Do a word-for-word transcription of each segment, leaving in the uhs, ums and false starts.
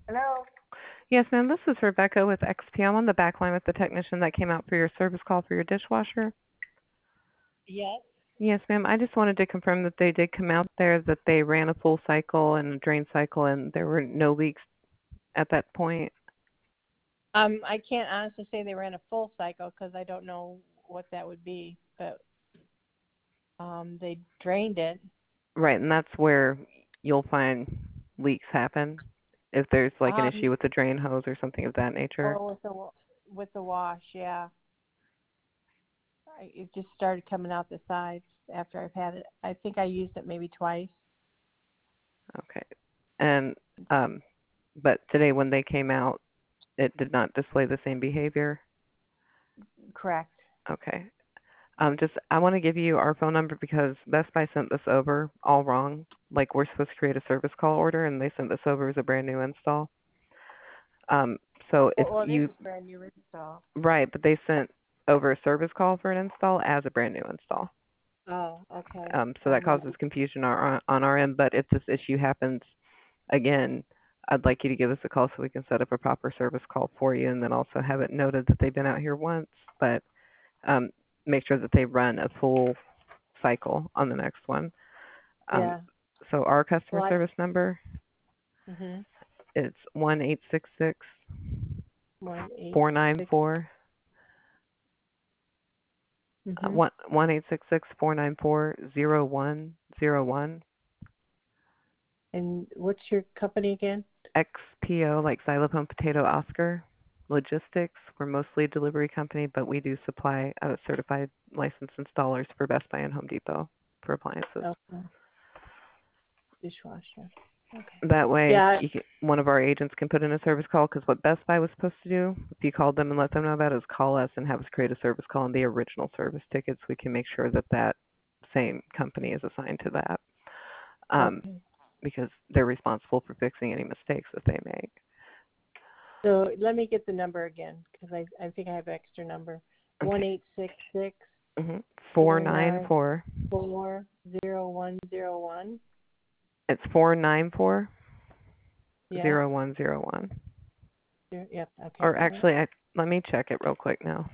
Hello? Yes, ma'am. This is Rebecca with X P. I'm on the back line with the technician that came out for your service call for your dishwasher. Yes. Yes, ma'am. I just wanted to confirm that they did come out there, that they ran a full cycle and a drain cycle, and there were no leaks at that point. Um, I can't honestly say they ran a full cycle because I don't know what that would be, but um, they drained it. Right, and that's where you'll find leaks happen if there's like an Um, issue with the drain hose or something of that nature. oh, with the wa- with the wash, yeah. I, it just started coming out the sides after I've had it. I think I used it maybe twice. Okay. And um but today when they came out, it did not display the same behavior. Correct. Okay. Um, just I want to give you our phone number because Best Buy sent this over all wrong. Like we're supposed to create a service call order, and they sent this over as a brand new install. Um, so if Well, well, this you is brand new install. right, but they sent over a service call for an install as a brand new install. Oh, okay. Um, so that Um, causes confusion on our, on our end. But if this issue happens again, I'd like you to give us a call so we can set up a proper service call for you, and then also have it noted that they've been out here once, but um, make sure that they run a full cycle on the next one. Um, yeah. so our customer Well, I. service number Mhm. is one eight six six One eight four nine six. four Mhm. one one eight six six four nine four zero one zero one. And what's your company again? X P O like xylophone potato Oscar logistics. We're mostly a delivery company, but we do supply uh, certified licensed installers for Best Buy and Home Depot for appliances. Okay. Dishwasher. Okay. That way, Yeah. you can, one of our agents can put in a service call, because what Best Buy was supposed to do, if you called them and let them know about it, is call us and have us create a service call on the original service tickets. We can make sure that that same company is assigned to that, um, Okay. because they're responsible for fixing any mistakes that they make. So let me get the number again because I I think I have extra number. One Okay. eight six six Mm-hmm. four four nine nine four. four zero one zero one. It's four nine four Yeah. zero one zero one. Yep. Okay. I Or got it. actually, I, let me check it real quick now.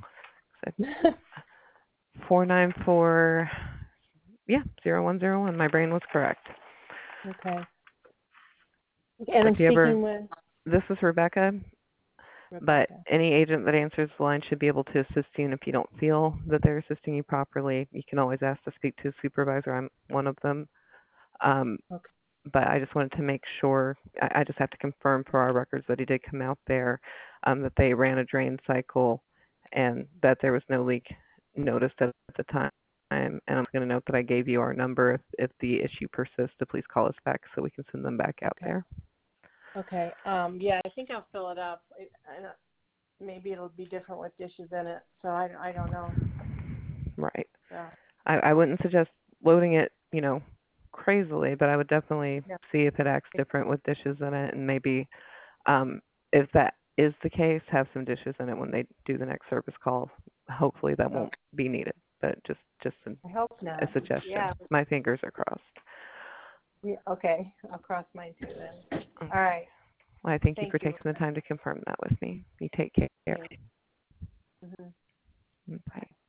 four nine four. Yeah, zero one zero one. My brain was correct. Okay. And So I'm if you ever, speaking with this is Rebecca, but Rebecca. any agent that answers the line should be able to assist you. And if you don't feel that they're assisting you properly, you can always ask to speak to a supervisor. I'm one of them. Um, Okay. but I just wanted to make sure, I, I just have to confirm for our records that he did come out there, um, that they ran a drain cycle and that there was no leak noticed at the time. And I'm going to note that I gave you our number. If, if the issue persists, to please call us back so we can send them back out Okay. there. Okay. Um. Yeah. I think I'll fill it up. I, I don't, maybe it'll be different with dishes in it. So I I don't know. Right. So I, I wouldn't suggest loading it, you know, crazily, but I would definitely yeah. see if it acts different with dishes in it, and maybe um, if that is the case, have some dishes in it when they do the next service call. Hopefully that Oh, won't be needed, but just just a, I hope a not. suggestion. Yeah. My fingers are crossed. Yeah. Okay. I'll cross mine too then. All Okay. right. Well, I thank you Thank for you. taking the time to confirm that with me. You take care. Mhm. Bye.